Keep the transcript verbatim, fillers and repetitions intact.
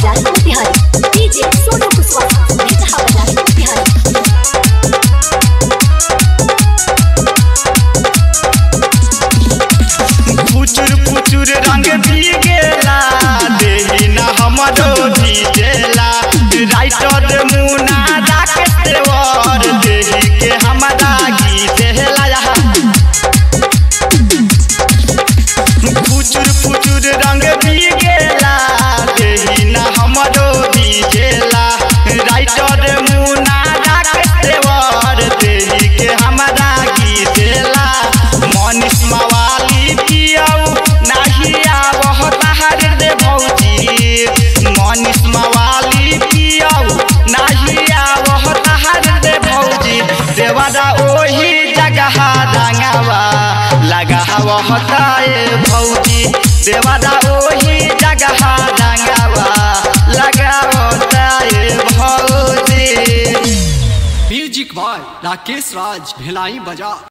बाजार बिहार डीजे सोनू कुशवाहा बिरहा बाजार बिहार। फुचुर फुचुर रंग भीगेला देही ना हमरो भीजेला राइटर मुना राकेश देवर देही के हमरा गीतेला। फुचुर फुचुर रंग भीगेला देही ना हमरो भीजेला राइटर मुना राकेश देवर देही के हमरा गीतेला। मनीष मवाली पियाऊ नहीं आवह तहार दे भौजी मनीष मवाली पियाऊ नहीं आवह तहार दे भौजी देवरा ओही जगह रंगवा लगावह ताए भौजी देवरा ओही जगह रंगवा लगावह ताए भौजी। म्यूजिक बॉय राकेश राज भिलाई बजा।